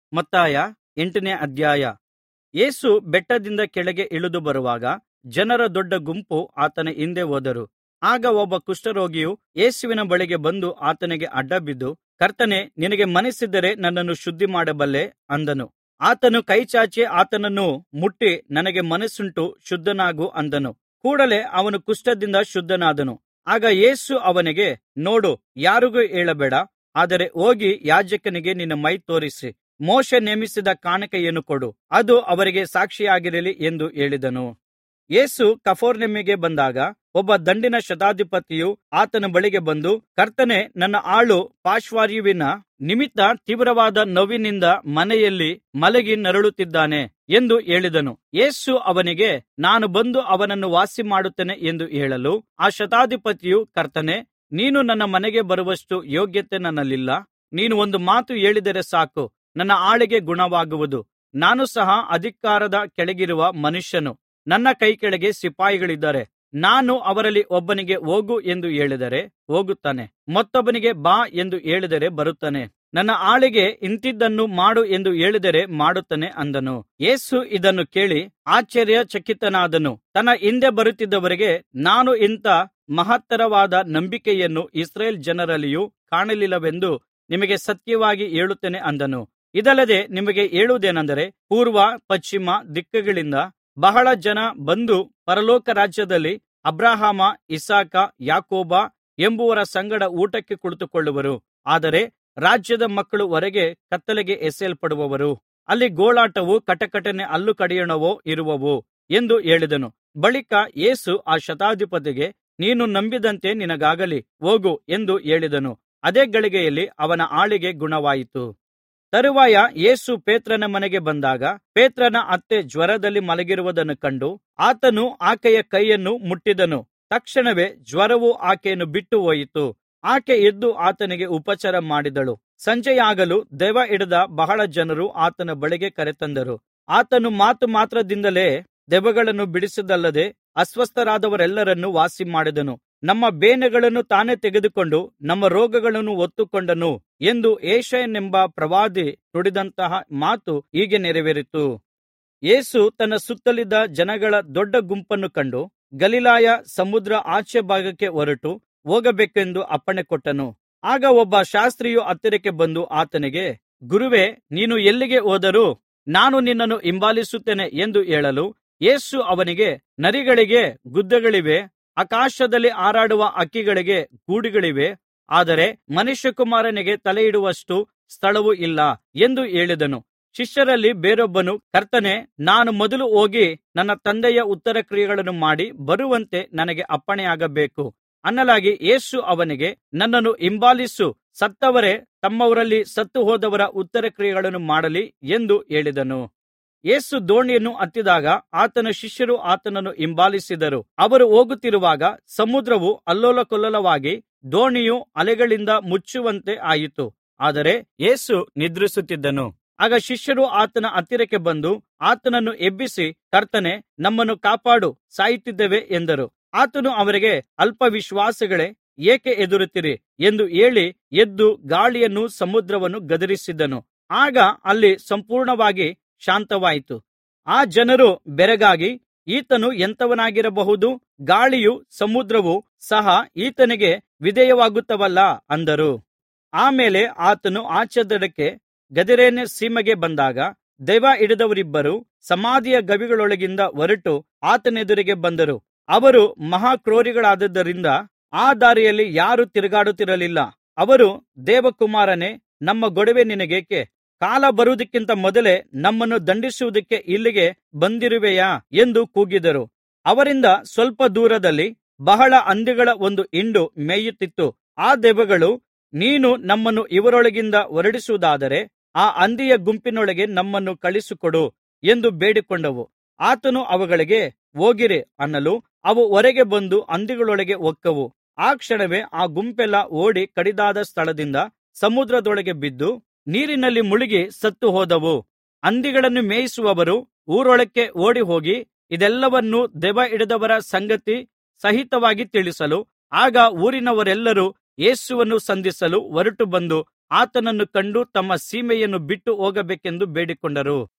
ಮತ್ತಾಯ 8ನೇ ಅಧ್ಯಾಯ. ಯೇಸು ಬೆಟ್ಟದಿಂದ ಕೆಳಗೆ ಇಳಿದು ಬರುವಾಗ ಜನರ ದೊಡ್ಡ ಗುಂಪು ಆತನ ಹಿಂದೆ ಹೋದರು. ಆಗ ಒಬ್ಬ ಕುಷ್ಠರೋಗಿಯು ಯೇಸುವಿನ ಬಳಿಗೆ ಬಂದು ಆತನಿಗೆ ಅಡ್ಡಬಿದ್ದು, ಕರ್ತನೇ, ನಿನಗೆ ಮನಸ್ಸಿದ್ದರೆ ನನ್ನನ್ನು ಶುದ್ಧಿಮಾಡಬಲ್ಲೆ ಅಂದನು. ಆತನು ಕೈಚಾಚಿ ಆತನನ್ನು ಮುಟ್ಟಿ, ನನಗೆ ಮನಸ್ಸುಂಟು, ಶುದ್ಧನಾಗು ಅಂದನು. ಕೂಡಲೇ ಅವನು ಕುಷ್ಠದಿಂದ ಶುದ್ಧನಾದನು. ಆಗ ಯೇಸು ಅವನಿಗೆ, ನೋಡು, ಯಾರಿಗೂ ಹೇಳಬೇಡ, ಆದರೆ ಹೋಗಿ ಯಾಜಕನಿಗೆ ನಿನ್ನ ಮೈ ತೋರಿಸಿ ಮೋಶೆ ನೇಮಿಸಿದ ಕಾಣಿಕೆಯನ್ನು ಕೊಡು, ಅದು ಅವರಿಗೆ ಸಾಕ್ಷಿಯಾಗಿರಲಿ ಎಂದು ಹೇಳಿದನು. ಯೇಸು ಕಪೆರ್ನೌಮಿಗೆ ಬಂದಾಗ ಒಬ್ಬ ದಂಡಿನ ಶತಾಧಿಪತಿಯು ಆತನ ಬಳಿಗೆ ಬಂದು, ಕರ್ತನೇ, ನನ್ನ ಆಳು ಪಾರ್ಶ್ವವಾಯುವಿನ ನಿಮಿತ್ತ ತೀವ್ರವಾದ ನೋವಿನಿಂದ ಮನೆಯಲ್ಲಿ ಮಲಗಿ ನರಳುತ್ತಿದ್ದಾನೆ ಎಂದು ಹೇಳಿದನು. ಯೇಸು ಅವನಿಗೆ, ನಾನು ಬಂದು ಅವನನ್ನು ವಾಸಿಮಾಡುತ್ತೇನೆ ಎಂದು ಹೇಳಲು, ಆ ಶತಾಧಿಪತಿಯು, ಕರ್ತನೇ, ನೀನು ನನ್ನ ಮನೆಗೆ ಬರುವಷ್ಟು ಯೋಗ್ಯತೆ ನನ್ನಲ್ಲಿಲ್ಲ. ನೀನು ಒಂದು ಮಾತು ಹೇಳಿದರೆ ಸಾಕು, ನನ್ನ ಆಳಿಗೆ ಗುಣವಾಗುವುದು. ನಾನು ಸಹ ಅಧಿಕಾರದ ಕೆಳಗಿರುವ ಮನುಷ್ಯನು. ನನ್ನ ಕೈಕೆಳಗೆ ಸಿಪಾಯಿಗಳಿದ್ದಾರೆ. ನಾನು ಅವರಲ್ಲಿ ಒಬ್ಬನಿಗೆ ಹೋಗು ಎಂದು ಹೇಳಿದರೆ ಹೋಗುತ್ತಾನೆ, ಮತ್ತೊಬ್ಬನಿಗೆ ಬಾ ಎಂದು ಹೇಳಿದರೆ ಬರುತ್ತಾನೆ. ನನ್ನ ಆಳಿಗೆ ಇಂಥಿಂಥದ್ದನ್ನು ಮಾಡು ಎಂದು ಹೇಳಿದರೆ ಮಾಡುತ್ತಾನೆ ಅಂದನು. ಯೇಸು ಇದನ್ನು ಕೇಳಿ ಆಶ್ಚರ್ಯಚಕಿತನಾದನು. ತನ್ನ ಹಿಂದೆ ಬರುತ್ತಿದ್ದವರಿಗೆ, ನಾನು ಇಂಥ ಮಹತ್ತರವಾದ ನಂಬಿಕೆಯನ್ನು ಇಸ್ರಾಯೇಲ್ ಜನರಲ್ಲಿಯೂ ಕಾಣಲಿಲ್ಲವೆಂದು ನಿಮಗೆ ಸತ್ಯವಾಗಿ ಹೇಳುತ್ತೇನೆ ಅಂದನು. ಇದಲ್ಲದೆ ನಿಮಗೆ ಹೇಳುವುದೇನೆಂದರೆ, ಪೂರ್ವ ಪಶ್ಚಿಮ ದಿಕ್ಕುಗಳಿಂದ ಬಹಳ ಜನ ಬಂದು ಪರಲೋಕ ರಾಜ್ಯದಲ್ಲಿ ಅಬ್ರಹಾಮ, ಇಸಾಕ, ಯಾಕೋಬ ಎಂಬುವರ ಸಂಗಡ ಊಟಕ್ಕೆ ಕುಳಿತುಕೊಳ್ಳುವರು. ಆದರೆ ರಾಜ್ಯದ ಮಕ್ಕಳು ಹೊರಗೆ ಕತ್ತಲೆಗೆ ಎಸೆಯಲ್ಪಡುವರು. ಅಲ್ಲಿ ಗೋಳಾಟವೂ ಕಟಕಟನೆ ಹಲ್ಲು ಕಡಿಯೋಣವೂ ಇರುವವು ಎಂದು ಹೇಳಿದನು. ಬಳಿಕ ಯೇಸು ಆ ಶತಾಧಿಪತಿಗೆ, ನೀನು ನಂಬಿದಂತೆ ನಿನಗಾಗಲಿ, ಹೋಗು ಎಂದು ಹೇಳಿದನು. ಅದೇ ಗಳಿಗೆಯಲ್ಲಿ ಅವನ ಆಳಿಗೆ ಗುಣವಾಯಿತು. ತರುವಾಯ ಯೇಸು ಪೇತ್ರನ ಮನೆಗೆ ಬಂದಾಗ ಪೇತ್ರನ ಅತ್ತೆ ಜ್ವರದಲ್ಲಿ ಮಲಗಿರುವುದನ್ನು ಕಂಡು ಆತನು ಆಕೆಯ ಕೈಯನ್ನು ಮುಟ್ಟಿದನು. ತಕ್ಷಣವೇ ಜ್ವರವು ಆಕೆಯನ್ನು ಬಿಟ್ಟು ಹೋಯಿತು. ಆಕೆ ಎದ್ದು ಆತನಿಗೆ ಉಪಚಾರ ಮಾಡಿದಳು. ಸಂಜೆಯಾಗಲು ದೆವ್ವ ಹಿಡಿದ ಬಹಳ ಜನರು ಆತನ ಬಳಿಗೆ ಕರೆತಂದರು. ಆತನು ಮಾತು ಮಾತ್ರದಿಂದಲೇ ದೆವ್ವಗಳನ್ನು ಬಿಡಿಸಿದ್ದಲ್ಲದೆ ಅಸ್ವಸ್ಥರಾದವರೆಲ್ಲರನ್ನು ವಾಸಿಮಾಡಿದನು. ನಮ್ಮ ಬೇನೆಗಳನ್ನು ತಾನೇ ತೆಗೆದುಕೊಂಡು ನಮ್ಮ ರೋಗಗಳನ್ನು ಹೊತ್ತುಕೊಂಡನು ಎಂದು ಯೆಶಾಯನೆಂಬ ಪ್ರವಾದಿ ನುಡಿದಂತಹ ಮಾತು ಹೀಗೆ ನೆರವೇರಿತು. ಯೇಸು ತನ್ನ ಸುತ್ತಲಿದ್ದ ಜನಗಳ ದೊಡ್ಡ ಗುಂಪನ್ನು ಕಂಡು ಗಲಿಲಾಯ ಸಮುದ್ರ ಆಚೆ ಭಾಗಕ್ಕೆ ಹೊರಟು ಹೋಗಬೇಕೆಂದು ಅಪ್ಪಣೆ ಕೊಟ್ಟನು. ಆಗ ಒಬ್ಬ ಶಾಸ್ತ್ರಿಯು ಹತ್ತಿರಕ್ಕೆ ಬಂದು ಆತನಿಗೆ, ಗುರುವೇ, ನೀನು ಎಲ್ಲಿಗೆ ಹೋದರೂ ನಾನು ನಿನ್ನನ್ನು ಹಿಂಬಾಲಿಸುತ್ತೇನೆ ಎಂದು ಹೇಳಲು, ಯೇಸು ಅವನಿಗೆ, ನರಿಗಳಿಗೆ ಗುದ್ದಲಿಗಳಿವೆ, ಆಕಾಶದಲ್ಲಿ ಹಾರಾಡುವ ಹಕ್ಕಿಗಳಿಗೆ ಗೂಡುಗಳಿವೆ, ಆದರೆ ಮನುಷ್ಯಕುಮಾರನಿಗೆ ತಲೆಯಿಡುವಷ್ಟು ಸ್ಥಳವು ಇಲ್ಲ ಎಂದು ಹೇಳಿದನು. ಶಿಷ್ಯರಲ್ಲಿ ಬೇರೊಬ್ಬನು, ಕರ್ತನೇ, ನಾನು ಮೊದಲು ಹೋಗಿ ನನ್ನ ತಂದೆಯ ಉತ್ತರಕ್ರಿಯೆಗಳನ್ನು ಮಾಡಿ ಬರುವಂತೆ ನನಗೆ ಅಪ್ಪಣೆಯಾಗಬೇಕು ಅನ್ನಲಾಗಿ, ಯೇಸು ಅವನಿಗೆ, ನನ್ನನ್ನು ಹಿಂಬಾಲಿಸು, ಸತ್ತವರೇ ತಮ್ಮವರಲ್ಲಿ ಸತ್ತು ಹೋದವರ ಉತ್ತರಕ್ರಿಯೆಗಳನ್ನು ಮಾಡಲಿ ಎಂದು ಹೇಳಿದನು. ಯೇಸು ದೋಣಿಯನ್ನು ಹತ್ತಿದಾಗ ಆತನ ಶಿಷ್ಯರು ಆತನನ್ನು ಹಿಂಬಾಲಿಸಿದರು. ಅವರು ಹೋಗುತ್ತಿರುವಾಗ ಸಮುದ್ರವು ಅಲ್ಲೋಲಕಲ್ಲೋಲವಾಗಿ ದೋಣಿಯು ಅಲೆಗಳಿಂದ ಮುಚ್ಚುವಂತೆ ಆಯಿತು. ಆದರೆ ಯೇಸು ನಿದ್ರಿಸುತ್ತಿದ್ದನು. ಆಗ ಶಿಷ್ಯರು ಆತನ ಹತ್ತಿರಕ್ಕೆ ಬಂದು ಆತನನ್ನು ಎಬ್ಬಿಸಿ, ಕರ್ತನೇ, ನಮ್ಮನ್ನು ಕಾಪಾಡು, ಸಾಯುತ್ತಿದ್ದೇವೆ ಎಂದರು. ಆತನು ಅವರಿಗೆ, ಅಲ್ಪ ವಿಶ್ವಾಸಿಗಳೇ, ಏಕೆ ಹೆದರುತ್ತೀರಿ ಎಂದು ಹೇಳಿ ಎದ್ದು ಗಾಳಿಯನ್ನೂ ಸಮುದ್ರವನ್ನು ಗದರಿಸಿದನು. ಆಗ ಅಲ್ಲಿ ಸಂಪೂರ್ಣವಾಗಿ ಶಾಂತವಾಯಿತು. ಆ ಜನರು ಬೆರಗಾಗಿ, ಈತನು ಎಂಥವನಾಗಿರಬಹುದು, ಗಾಳಿಯೂ ಸಮುದ್ರವೂ ಸಹ ಈತನಿಗೆ ವಿಧೇಯವಾಗುತ್ತವಲ್ಲಾ ಅಂದರು. ಆಮೇಲೆ ಆತನು ಆಚೆ ದಡಕ್ಕೆ ಗದರೇನ ಸೀಮೆಗೆ ಬಂದಾಗ ದೆವ್ವ ಹಿಡಿದವರಿಬ್ಬರು ಸಮಾಧಿಯ ಗವಿಗಳೊಳಗಿಂದ ಹೊರಟು ಆತನೆದುರಿಗೆ ಬಂದರು. ಅವರು ಮಹಾಕ್ರೂರಿಗಳಾದ್ದರಿಂದ ಆ ದಾರಿಯಲ್ಲಿ ಯಾರೂ ತಿರುಗಾಡುತ್ತಿರಲಿಲ್ಲ. ಅವರು, ದೇವಕುಮಾರನೇ, ನಮ್ಮ ಗೊಡವೆ ನಿನಗೇಕೆ? ಕಾಲ ಬರುವುದಕ್ಕಿಂತ ಮೊದಲೇ ನಮ್ಮನ್ನು ದಂಡಿಸುವುದಕ್ಕೆ ಇಲ್ಲಿಗೆ ಬಂದಿರುವೆಯಾ ಎಂದು ಕೂಗಿದರು. ಅವರಿಂದ ಸ್ವಲ್ಪ ದೂರದಲ್ಲಿ ಬಹಳ ಹಂದಿಗಳ ಒಂದು ಹಿಂಡು ಮೇಯುತ್ತಿತ್ತು. ಆ ದೆವ್ವಗಳು, ನೀನು ನಮ್ಮನ್ನು ಇವರೊಳಗಿಂದ ಹೊರಡಿಸುವುದಾದರೆ ಆ ಹಂದಿಯ ಗುಂಪಿನೊಳಗೆ ನಮ್ಮನ್ನು ಕಳುಹಿಸಿಕೊಡು ಎಂದು ಬೇಡಿಕೊಂಡವು. ಆತನು ಅವುಗಳಿಗೆ, ಹೋಗಿರಿ ಅನ್ನಲು ಅವು ಹೊರಗೆ ಬಂದು ಹಂದಿಗಳೊಳಗೆ ಹೊಕ್ಕವು. ಆ ಕ್ಷಣವೇ ಆ ಗುಂಪೆಲ್ಲಾ ಓಡಿ ಕಡಿದಾದ ಸ್ಥಳದಿಂದ ಸಮುದ್ರದೊಳಗೆ ಬಿದ್ದು ನೀರಿನಲ್ಲಿ ಮುಳುಗಿ ಸತ್ತು ಹೋದವು. ಹಂದಿಗಳನ್ನು ಮೇಯಿಸುವವರು ಊರೊಳಕ್ಕೆ ಓಡಿಹೋಗಿ ಇದೆಲ್ಲವನ್ನೂ ದೆವ್ವ ಹಿಡಿದವರ ಸಂಗತಿ ಸಹಿತವಾಗಿ ತಿಳಿಸಲು, ಆಗ ಊರಿನವರೆಲ್ಲರೂ ಯೇಸುವನ್ನು ಸಂಧಿಸಲು ಹೊರಟು ಬಂದು ಆತನನ್ನು ಕಂಡು ತಮ್ಮ ಸೀಮೆಯನ್ನು ಬಿಟ್ಟು ಹೋಗಬೇಕೆಂದು ಬೇಡಿಕೊಂಡರು.